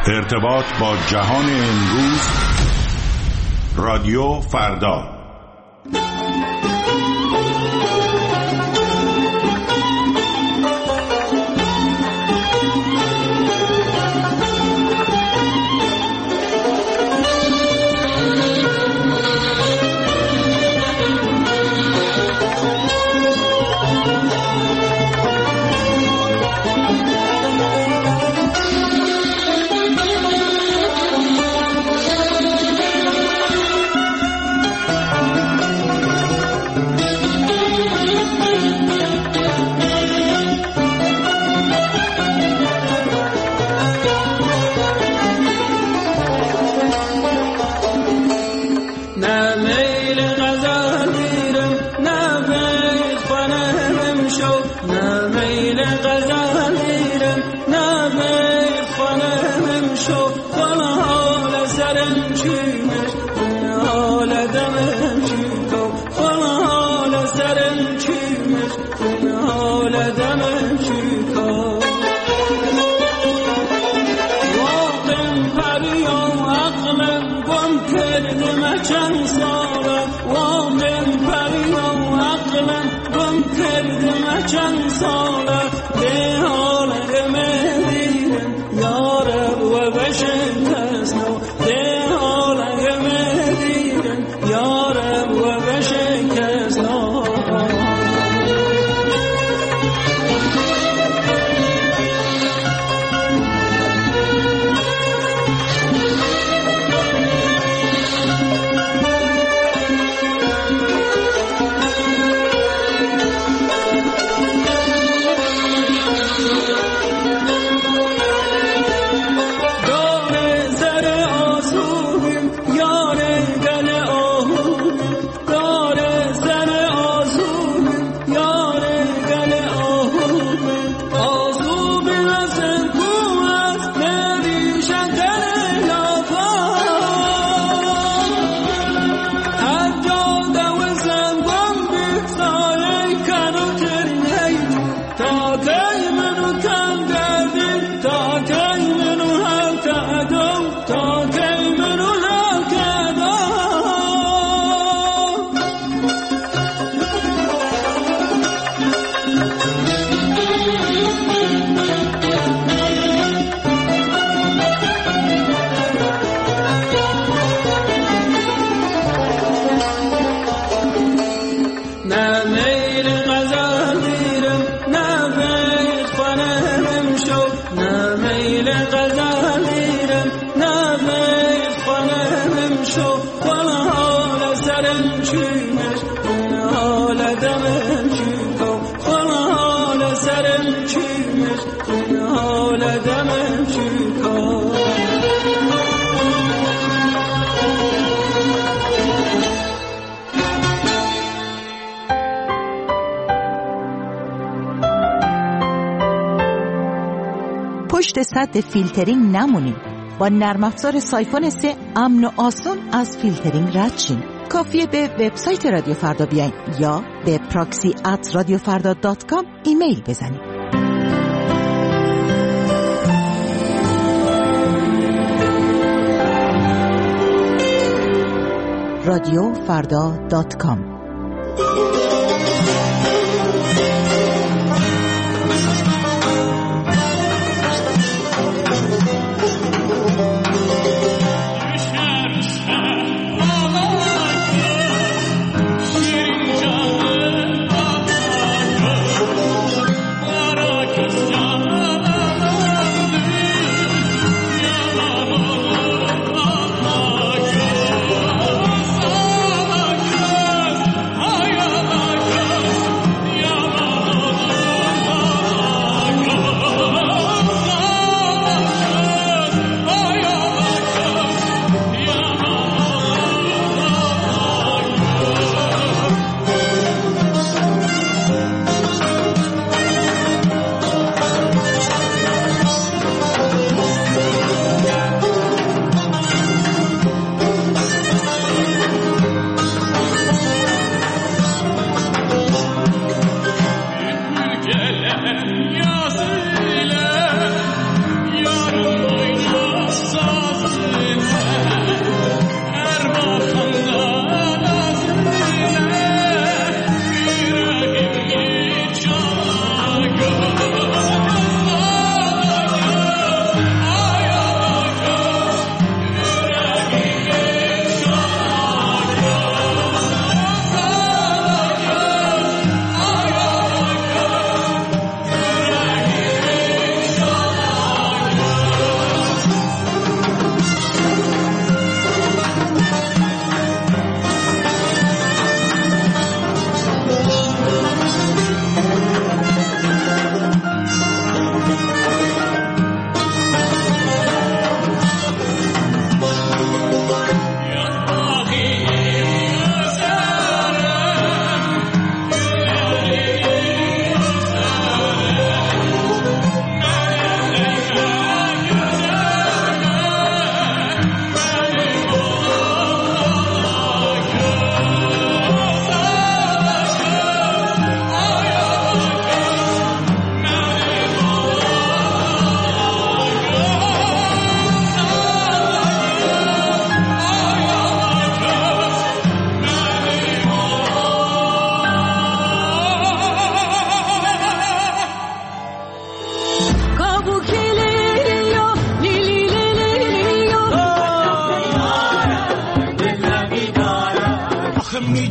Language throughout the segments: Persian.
ارتباط با جهان امروز. رادیو فردا. پشت سد فیلترینگ نمونید. با نرم افزار سایفون 3 امن و آسان از فیلترینگ رد شین. کافیه به وبسایت رادیو فردا بیاین یا به proxy@radiofarda.com ایمیل بزنید. radiofarda.com.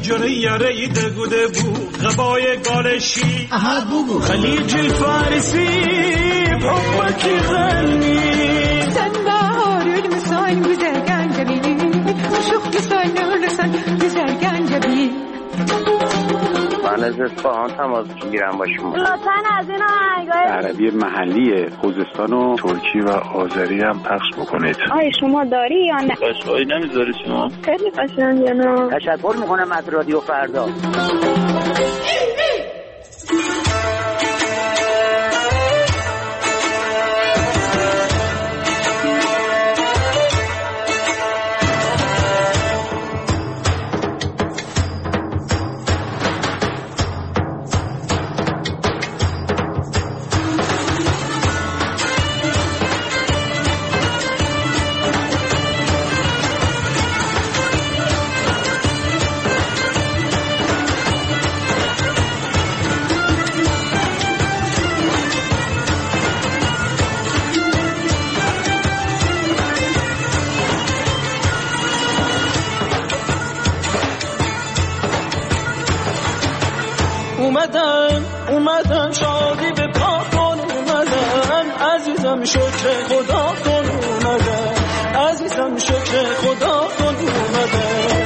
جوری یاری دگوده بو غبای گالشی خلیج الفارسی بحبك غني سنبار المسان güzel gencebi شوخ سال لسان güzel gencebi من از اصفهان تماس میگیرم با شما. لطفاً از این آهنگای عربی محلی خوزستان و ترکی و آذری هم پخش بکنید. آیا شما داری یا نه؟ قشقایی نمیذاری شما؟ خیلی قشنگه نه؟ تشکر میکنم از رادیو فردا. اومدن شادی به پا کن اومدن عزیزم شکر خدا کن اومدن عزیزم شکر خدا کن اومدن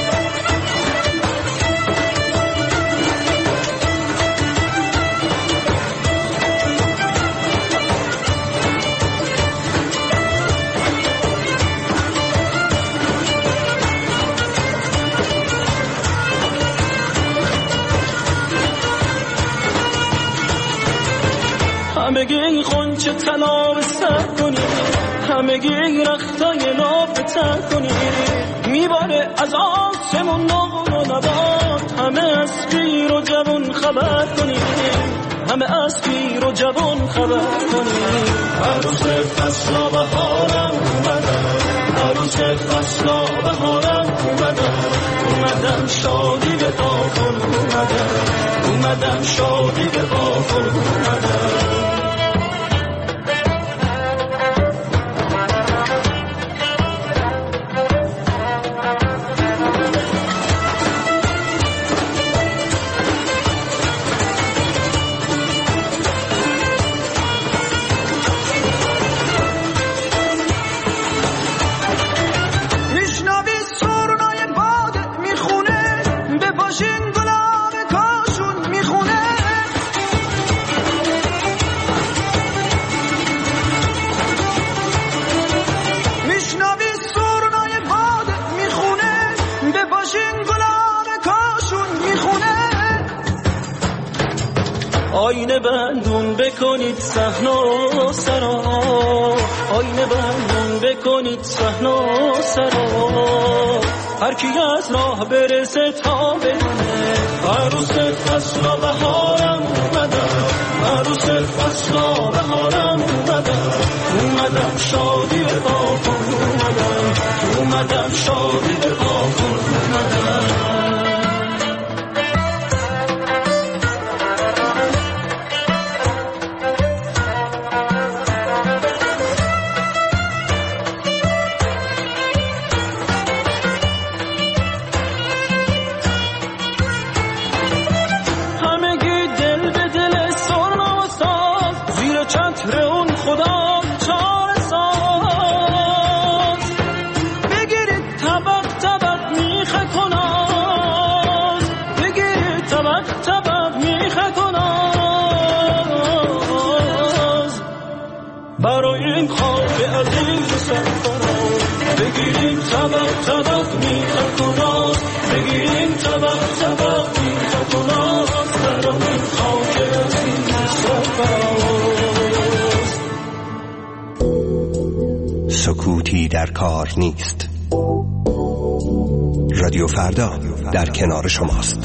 همگی خونچه طلا به سر کنی همگی رختای ناب به تر کنی میباره از آسمون نور و نبات همه از پیر و جوان خبر کنی همه از پیر و جوان خبر کنی عروس فصلا بهارم اومدن عروس فصلا بهارم اومدن شادی به پا کن اومدن شادی به پا کن اومدن آینه بندون بکنید صحنا سرا آینه بندون بکنید صحنا سرا هر کی از راه برسه تا بدونه عروس فصلا بهارم اومدن عروس فصلا بهارم اومدن شادی به پا کن اومدن شادی به پا کن اومدن بگیریم طبق طبق میخه کناز بگیریم طبق طبق میخه کناز برامین خاک از این سفراز سکوتی در کار نیست. رادیو فردا در کنار شماست.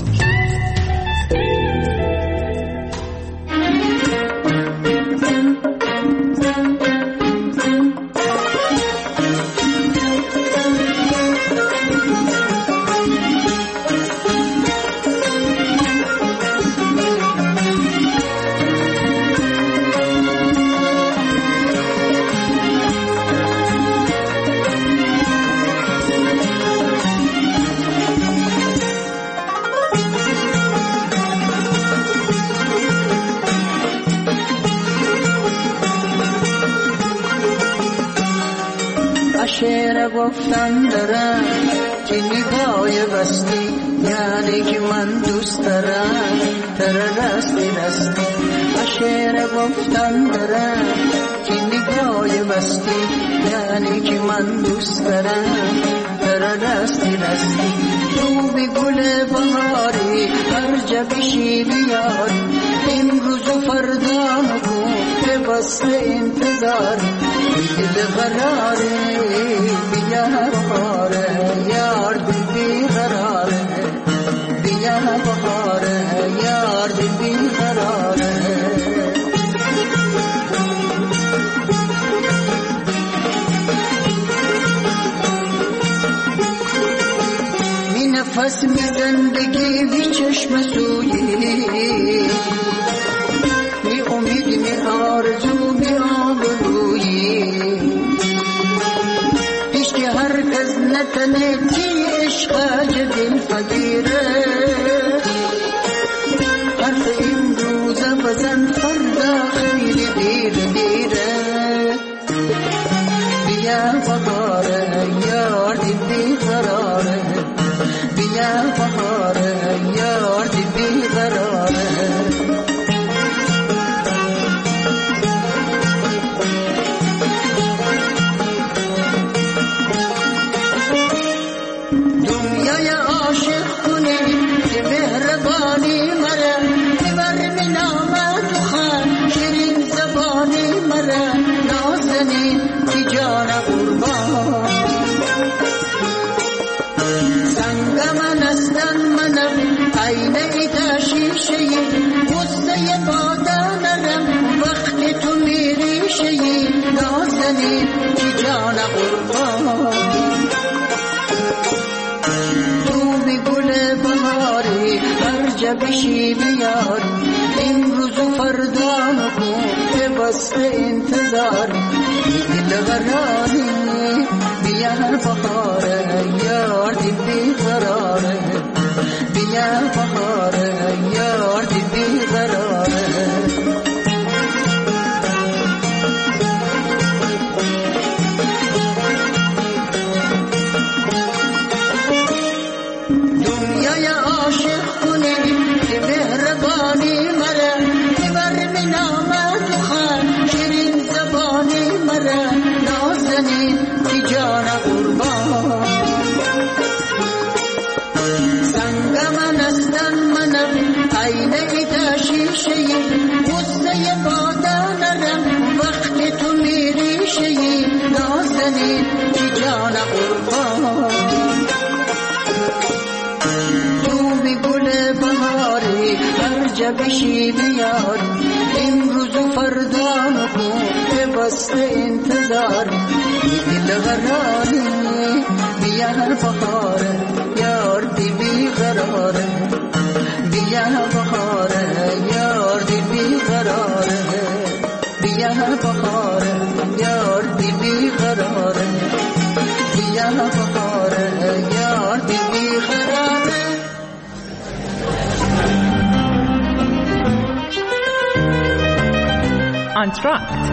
شعر گفتن دارم که نگاه بستی یعنی که من دوست دارم تر رستی رستی. شعر گفتن دارم که نگاه بستی یعنی که من دوست دارم تر رستی رستی. تو به گل بهاری هر جا بشی بیاری امروز و فردا نکن به بس انتظار دل قراره بیا بهاره یار دل بیقراره بیا بهاره یار دل بیقراره. می نفس می زندگی بی چشم سویی می امید می آرزو می آبرویی پیش که هر کس نتنه تی عشق جدیل فقیره حرف این روزه بزن فردا خیلی دیر دیره بیا بهاره یار دل بیقراره بیا بهاره یار دل بیقراره. دنیای عاشق کنی که مهربانی مره ببر من آمد و خان شیرین زبانی مره نازنی که جان قربان سنگ من استن منم عین ایتا شیشه غصه بادانم وقتی تو میری شیی نازنی که جان قربان. هر جا بشی بیار امروز و فردا نکن به بس انتظار دل قراری بیا بهاره یار دل بیقراره بیا بهاره یار دل بیقراره. دنیای عاشق کنی که مهربانی مره ببر من آمد و خان شیرین زبانی مره نازنی که جان قربان سنگ من استن منم عین ایتا شیشه غصه بادانم وقتی تو میری شیی نازنی که جان قربان. هر جا بشی بیار امروز و فردا نکن به بس انتظار دل قراری بیا بهاره یار دل بیقراره بیا بهاره یار دل بیقراره بیا بهاره یار دل بیقراره بیا بهاره یار دل بیقراره. آنتراکت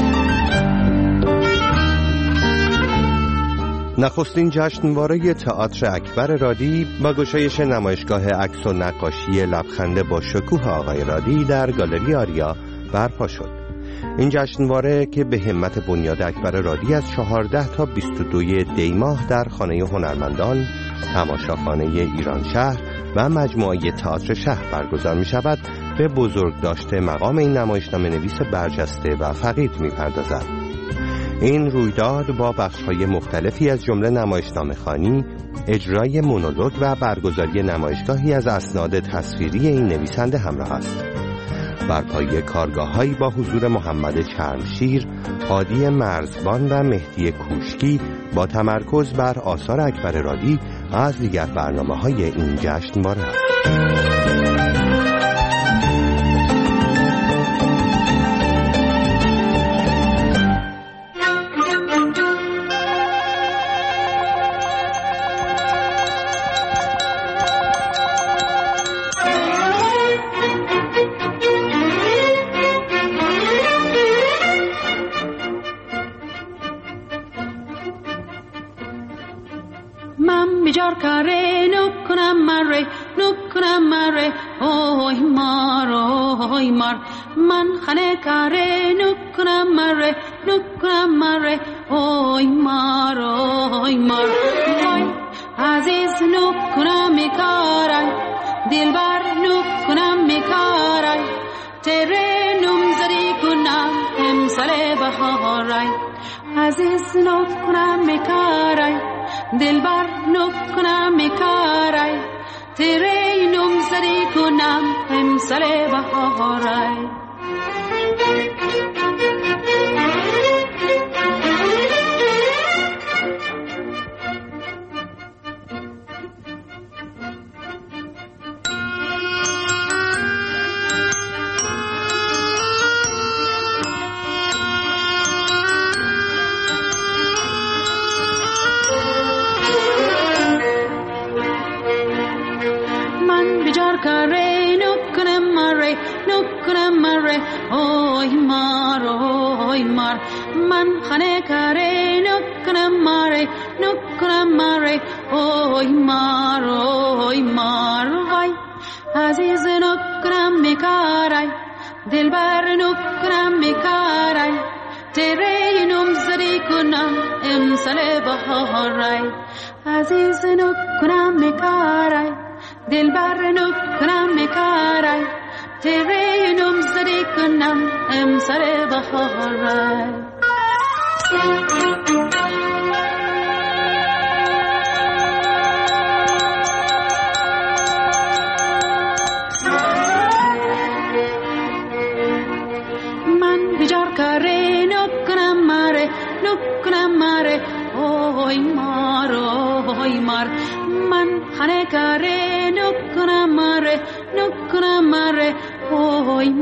نخستین جشنواره تئاتر اکبر رادی با گشایش نمایشگاه عکس و نقاشی لبخنده با شکوه آقای رادی در گالری آریا برپا شد. این جشنواره که به همت بنیاد اکبر رادی از 14 تا 22 دی ماه در خانه هنرمندان، تماشاخانه ایران شهر و مجموعه تئاتر شهر برگزار می شود، به بزرگ داشته مقام این نمایشنامه نویس برجسته و فقید می پردازد. این رویداد با بخش‌های مختلفی از جمله نمایشنامه خوانی، اجرای مونولوگ و برگزاری نمایشگاهی از اسناد تصویری این نویسنده همراه است. بر پایه کارگاه‌هایی با حضور محمد چرمشیر، هادی مرزبان و مهدی کوشکی با تمرکز بر آثار اکبر رادی از دیگر برنامه‌های این جشنواره است. من بیجار کاره نکنم مره اوی مار من خانه کاره نکنم مره اوی مار وای عزیز نکنم میکارای دلبر نکنم میکارای تیره نمزدی کنم امسال بهارای عزیز نکنم میکارای دلبر نکنم میکارای تیره نمزدی کنم امسال بهارای کاره نکنم مره اوی مار من خانه کاره نکنم مره اوی مار وای عزیز نکنم میکارای دلبر نکنم میکارای تیره نمزدی کنم امسال بهارای عزیز نکنم میکارای دلبر نکنم میکارای تیره نمزدی کنم امسال بهارای من بیجار کاره نکنم مره اوی مار من خانه کاره نکنم مره اوی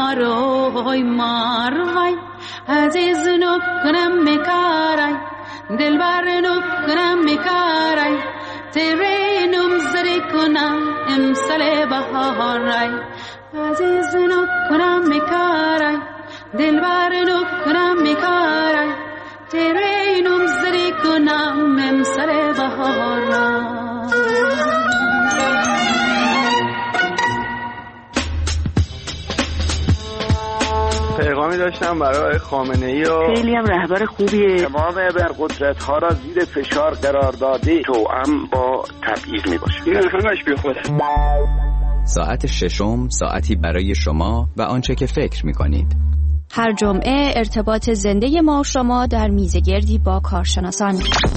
مار وای عزیز نکنم میکارای دلبر نکنم میکارای تیره نمزدی کنم امسال بهارای عزیز نکنم میکارای دلبر نکنم میکارای تیره نمزدی کنم امسال بهارای پیغامی داشتم برای خامنه‌ای و خیلی هم رهبر خوبیه. تمام ابرقدرت‌ها را زیر فشار قرار داده توأم با تبعیض میباشه. این همش بیخوده. ساعت ششم ساعتی برای شما و آنچه که فکر می‌کنید. هر جمعه ارتباط زنده ما و شما در میزگردی با کارشناسان.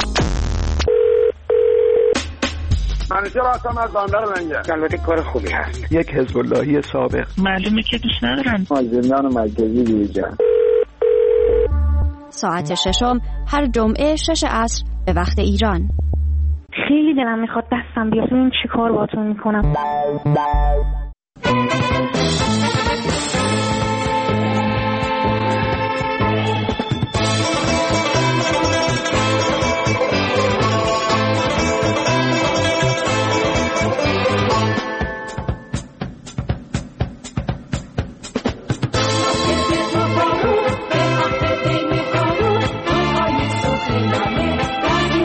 منیجر هستم از بندر منگه. البته کار خوبی هست. یک حزب اللهی سابق. معلومه که دوست ندارن. زندان مرکزی دیجان. ساعت ششم هر جمعه 6 عصر به وقت ایران. خیلی دلم میخواد دستم بیاد ببینم چی کار باهاتون میکنم.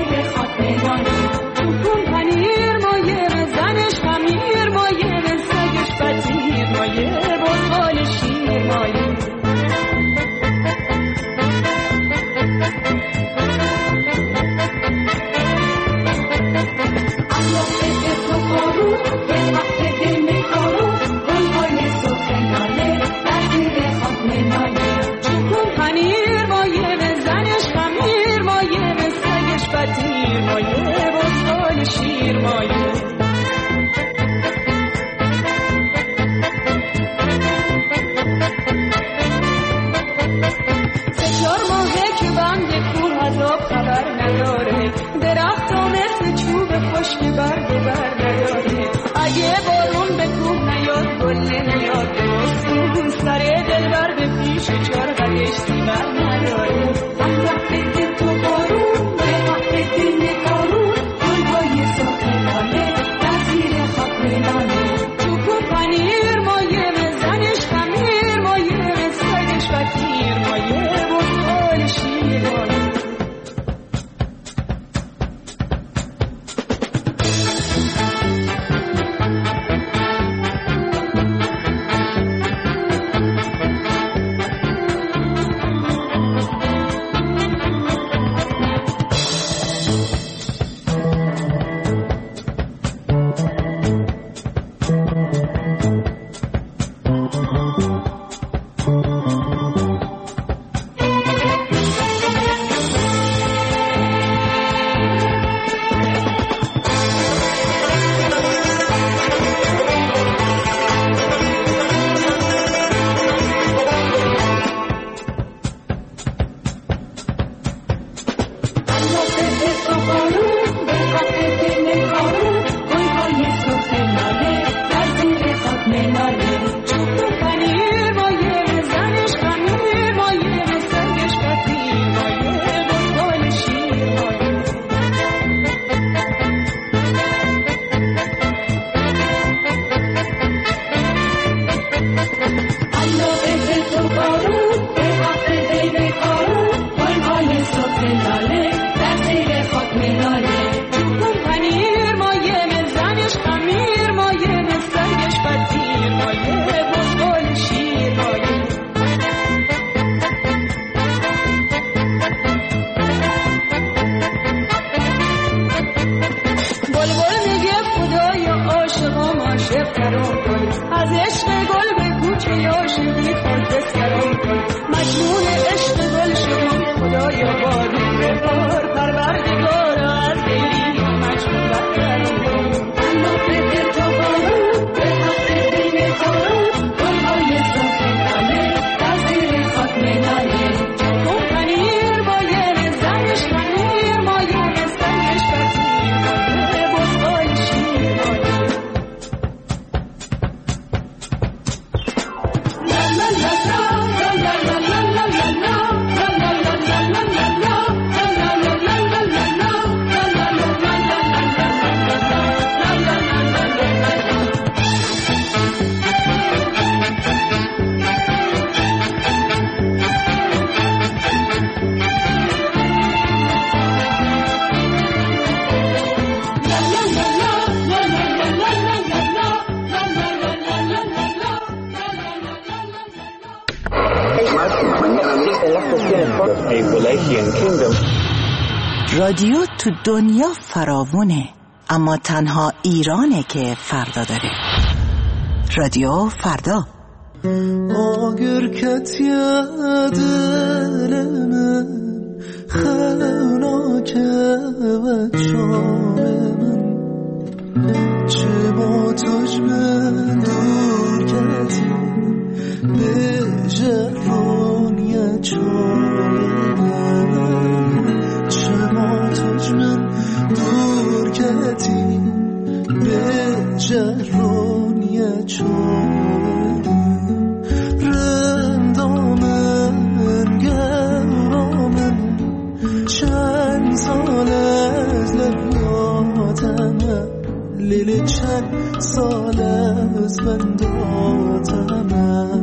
پنیر مایه زنش خمیر مایه سگ رادیو تو دنیا فراوونه، اما تنها ایرانه که فردا داره. رادیو فردا. آگر کتیه دل من خوناکه و چاره من چه با تج من دور کتی به جرانیه چاره من چه با تج من دور کتی به جرانیه چاره رندامن گرامن چند سال از لریاتمه لیل چند سال از بنداتمه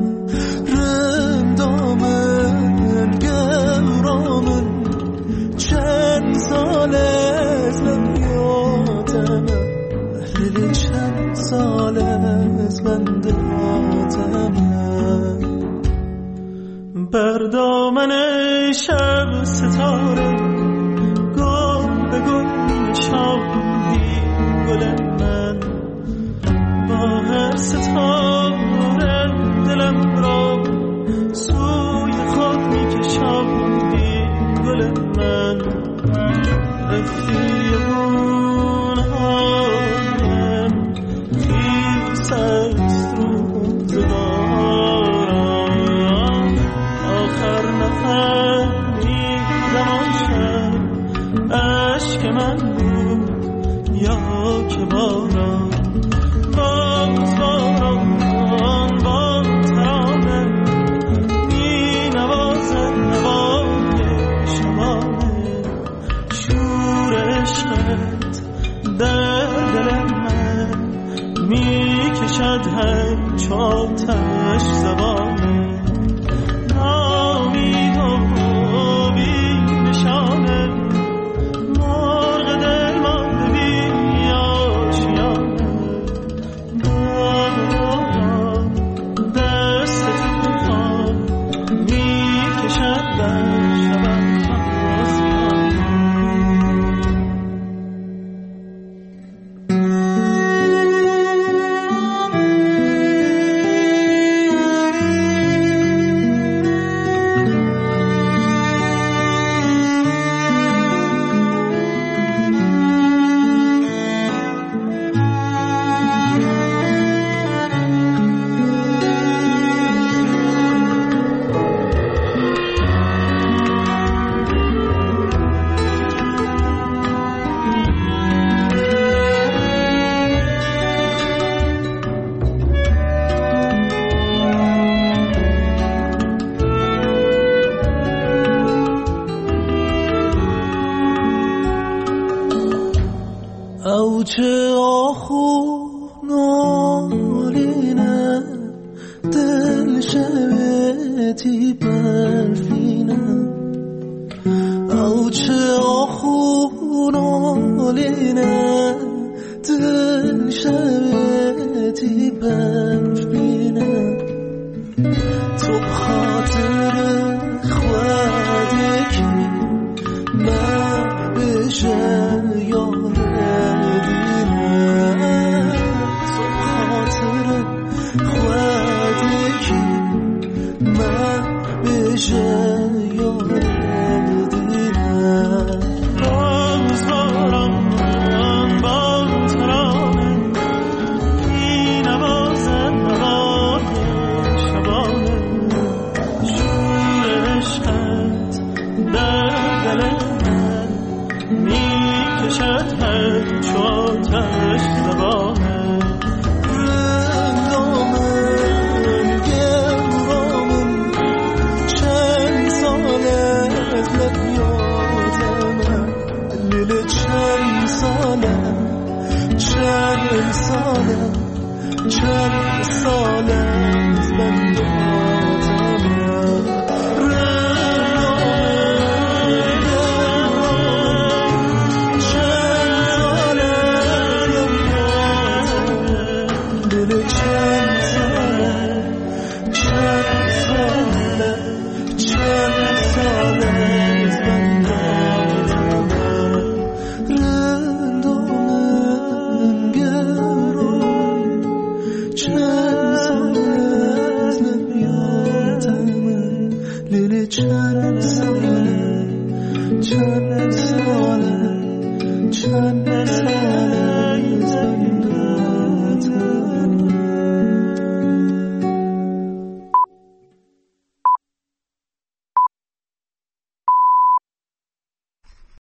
رندامن گرامن چند سال از لریاتمه لیل چند سال از بنداتمه بر دامن شب ستاره گل به گل نشاندی گل من با هر ستاره دلم را سوی خود میکشاندی گل من رفتی گونهایم خیس است روزگارم آخر نفهمیدم آن شب عشق من بود یا که باران باز باران با ترانه می نوازد نوای شبانه شور عشقت در دل من می کشد هر چاتش زبانه نامی و بی نشانه مرغ دل مانده بی آشیانه باران دست توفان می کشد در شبم تازیانه چه آخونالینه دل شبتی برفینه او چه آخونالینه دل شبتی برفینه تو خاطر خودکی من بشه یاره من بشه یاد دیدم چند ساله